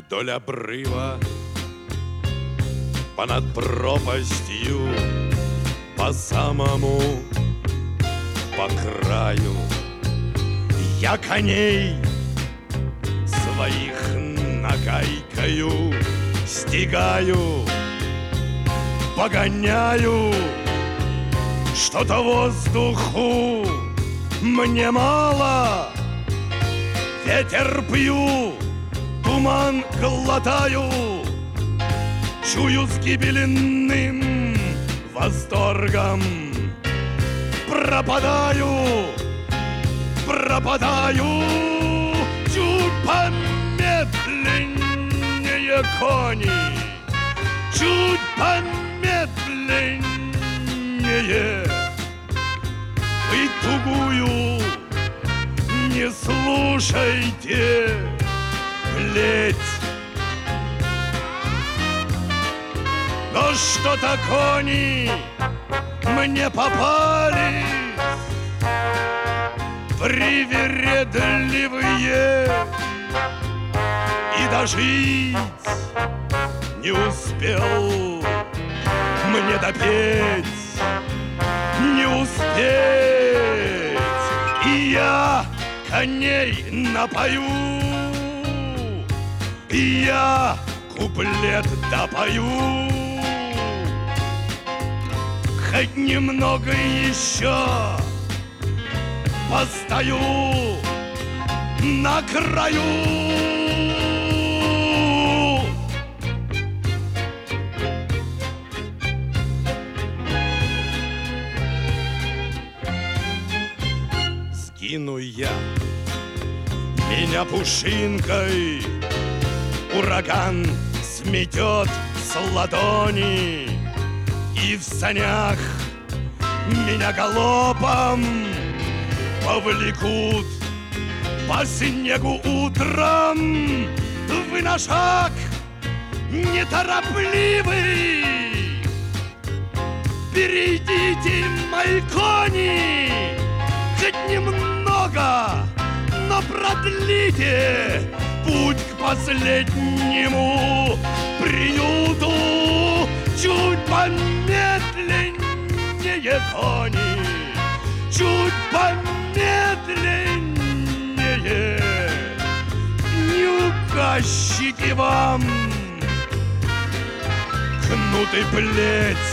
вдоль обрыва, понад пропастью, по самому, по краю. Я коней своих нагайкою стигаю, погоняю. Что-то воздуху мне мало, ветер пью, туман глотаю, чую с гибельным восторгом. Пропадаю, пропадаю, чуть помедленнее кони, чуть помедленнее. Вы тугую не слушайте, плеть. Но что-то кони мне попались привередливые, и дожить не успел мне допеть, не успеть. И я коней напою, и я куплет допою. Хоть немного еще постою на краю. Скину я меня пушинкой, ураган сметет с ладони, и в санях меня галопом повлекут по снегу утром. Вы на шаг неторопливый, перейдите, мои кони, хоть немного, но продлите путь к последнему приюту. Чуть помедленнее кони, чуть помедленнее. Не указчики вам кнут и плеть.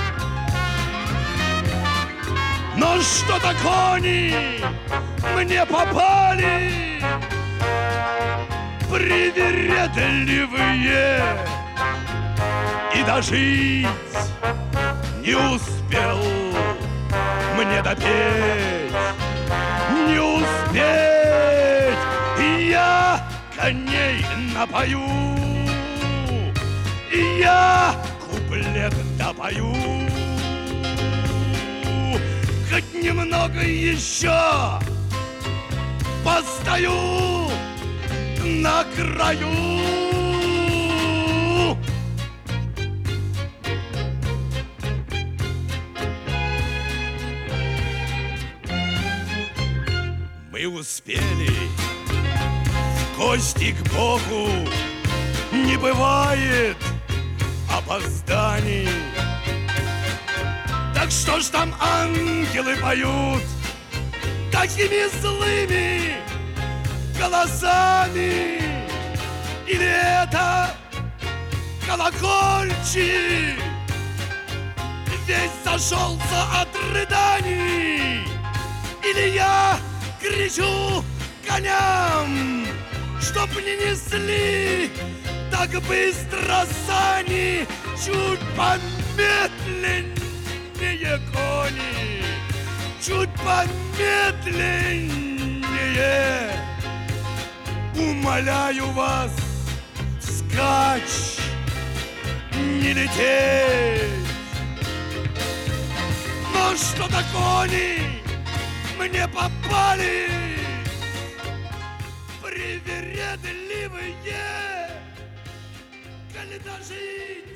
Но что-то кони мне попали привередливые, и дожить не успел мне допеть, не успеть. И я коней напою, и я куплет допою. Хоть немного еще постою на краю. Мы успели в гости к Богу, не бывает опозданий. Так что ж там ангелы поют такими злыми голосами? Или это колокольчик весь зашелся от рыданий? Или я кричу коням, чтоб не несли так быстро сани? Чуть помедленнее кони, чуть помедленнее. Умоляю вас, вскачь, не лететь. Но что-то кони мне попали привередливые, коли дожить